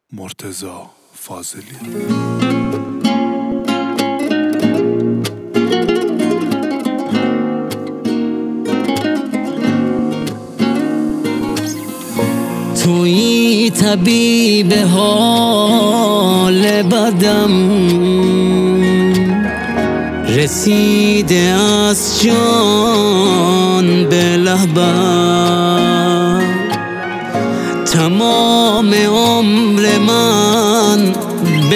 مرتضی فاضلی. تویی طبیب حال بدم، رسیده از جان به لبم. تمام عمر من به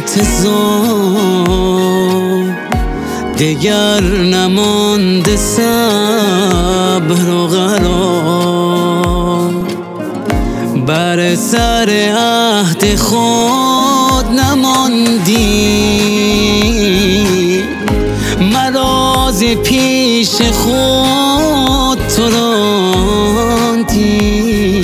انتظار، دگر نمانده صبر و قرار. بر سر عهد خود نماندی، مراز پیش خود تو راندی.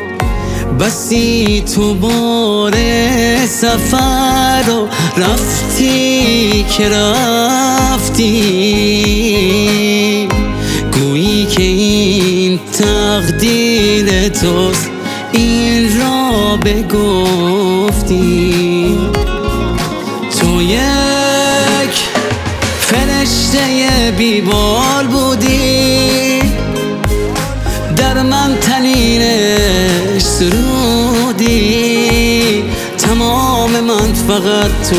بسی تو بار سفر و رفتی که رفتی، گویی که این تقدیر توست، این را بگفتی. تو یک فرشته بیبال بودی، در من طنینش سرودی. تمام من فقط تو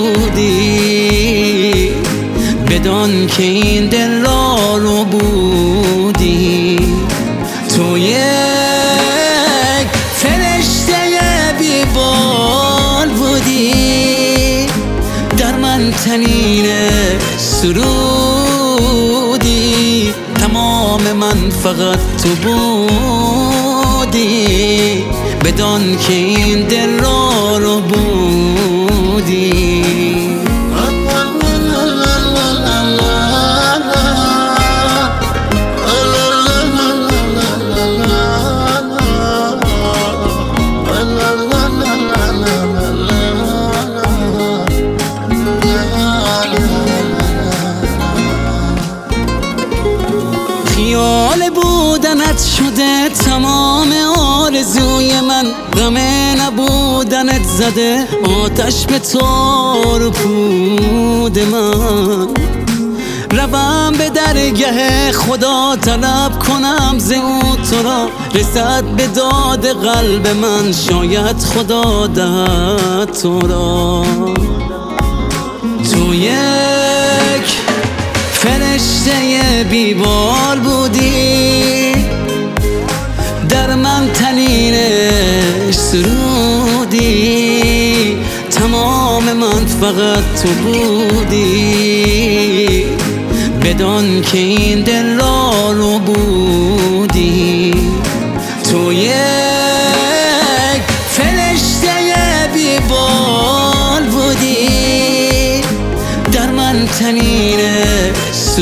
بودی، بدان که این دل را رو بودی. تو یک فرشته بیبال بودی، در من طنینش سرودی. تمام من فقط تو بودی، بدان که این دل را رو بودی. خیال بودنت شده تمام آرزوی من، غم نبودنت زده آتش به تار و پود من. روم به درگه خدا طلب کنم ز او تو را، رسد به داد قلب من، شاید خدا دهد تو را. تو یک فرشته بیبال بودی، در من طنینش سرودی. تمام من فقط تو بودی، بدان که این دل را رو بودی. تو یک فرشته بیبال بودی، در من طنینش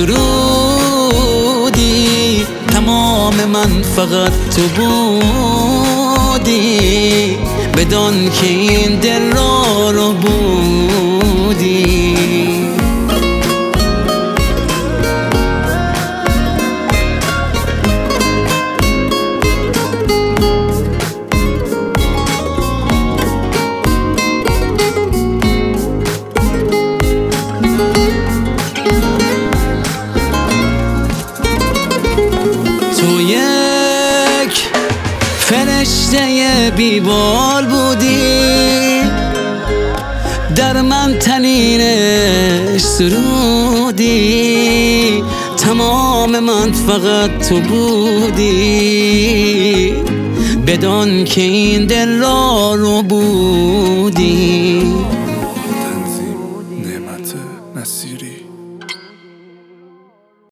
سرودی. تمام من فقط تو بودی، بدان که این دل را رو بودی. فرشته بیبال بودی، در من طنینش سرودی. تمام من فقط تو بودی، بدان که این دل را رو بودی.